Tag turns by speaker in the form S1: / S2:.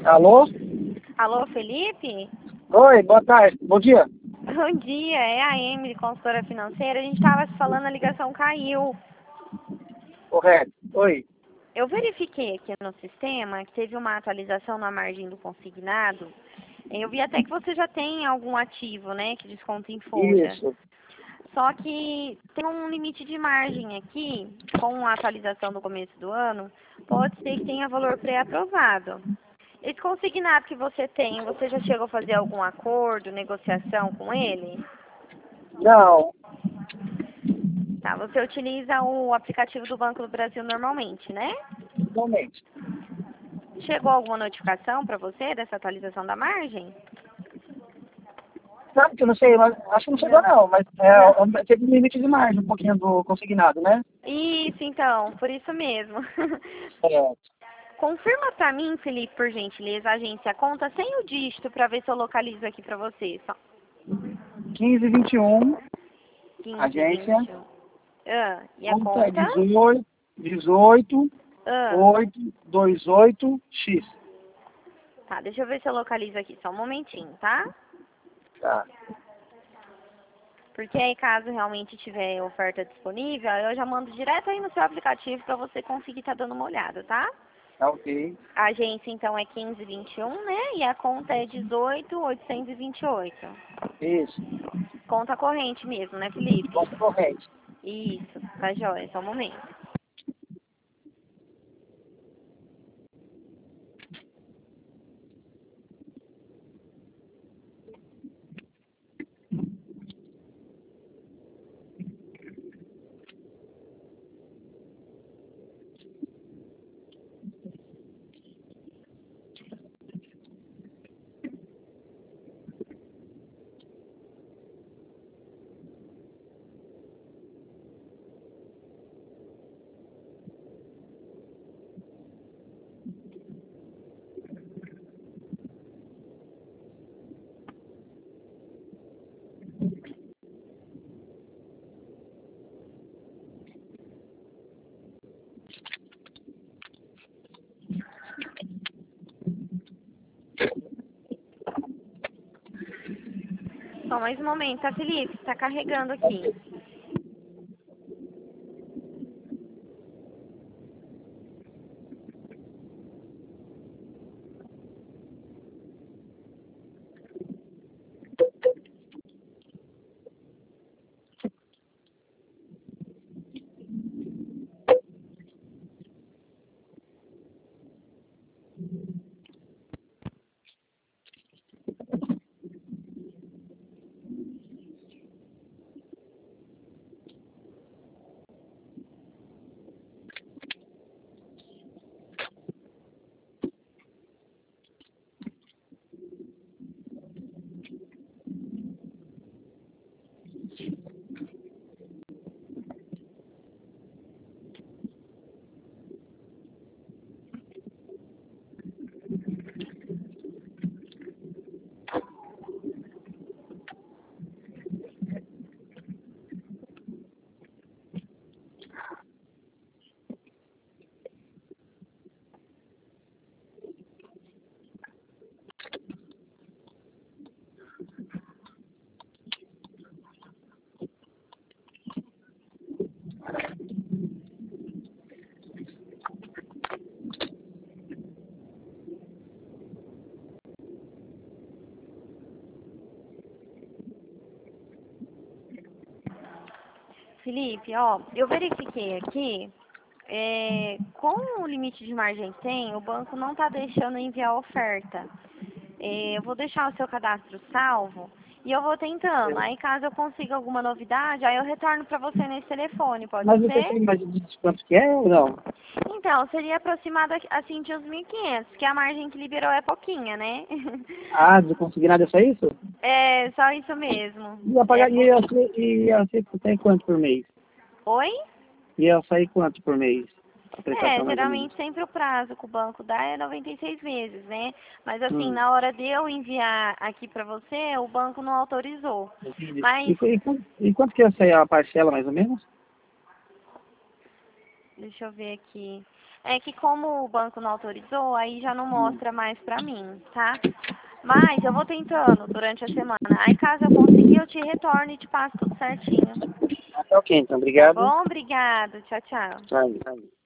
S1: Alô?
S2: Alô, Felipe?
S1: Oi, boa tarde. Bom dia.
S2: Bom dia, é a Emily, consultora financeira. A gente estava se falando, a ligação caiu.
S1: Correto. Oi.
S2: Eu verifiquei aqui no sistema que teve uma atualização na margem do consignado. Eu vi até que você já tem algum ativo, né, que desconta em folha.
S1: Isso.
S2: Só que tem um limite de margem aqui, com a atualização do começo do ano, pode ser que tenha valor pré-aprovado. Esse consignado que você tem, você já chegou a fazer algum acordo, negociação com ele?
S1: Não,
S2: Tá, você utiliza o aplicativo do Banco do Brasil normalmente, né?
S1: realmente.
S2: Chegou alguma notificação para você dessa atualização da margem?
S1: Sabe que eu não sei, mas acho que não chegou não, mas
S2: Não.
S1: teve um limite de margem um pouquinho do consignado, né?
S2: Isso, então, por isso mesmo.
S1: É.
S2: Confirma para mim, Felipe, por gentileza, a agência conta sem o dígito para ver se eu localizo aqui para você. Só
S1: 1521,
S2: 15,
S1: agência,
S2: 21. Ah, e a
S1: conta é
S2: conta?
S1: 18,
S2: Ah,
S1: 828X.
S2: tá, deixa eu ver se eu localizo aqui, só um momentinho, tá?
S1: Tá,
S2: Porque aí, caso realmente tiver oferta disponível, eu já mando direto aí no seu aplicativo para você conseguir estar dando uma olhada, tá?
S1: tá ok.
S2: A agência, então, é 1521, né? E a conta é 18.828.
S1: Isso.
S2: Conta corrente mesmo, né, Felipe?
S1: Conta corrente.
S2: Isso, tá jóia, só um momento. Só mais um momento, tá, Felipe? Tá carregando aqui. Felipe, ó, eu verifiquei aqui, com o limite de margem que tem, o banco não tá deixando enviar oferta. Eu vou deixar o seu cadastro salvo e eu vou tentando. Aí, caso eu consiga alguma novidade, aí eu retorno para você nesse telefone, pode
S1: Mas você
S2: ser?
S1: tem mais de quanto que é ou não?
S2: Então, seria aproximado assim de uns 1.500, que a margem que liberou é pouquinha, né?
S1: Ah, do consignado é só isso?
S2: É, só isso mesmo.
S1: Ia
S2: É
S1: pagar,
S2: pouquinho.
S1: ia ser tem quanto por mês?
S2: Oi?
S1: Ia sair quanto por mês? A prestação mais ou menos.
S2: Geralmente sempre o prazo que o banco dá é 96 meses, né? Mas assim,
S1: Hum,
S2: na hora de eu enviar aqui para você, o banco não autorizou.
S1: entendi.
S2: Mas,
S1: E quanto que ia sair a parcela mais ou menos?
S2: deixa eu ver aqui. É que como o banco não autorizou, aí já não mostra mais pra mim, tá? Mas eu vou tentando durante a semana. Aí caso eu conseguir, eu te retorno e te passo tudo certinho.
S1: Tá ok, então.
S2: Tá
S1: Obrigado.
S2: bom? Obrigado. Tchau, tchau.
S1: Tchau.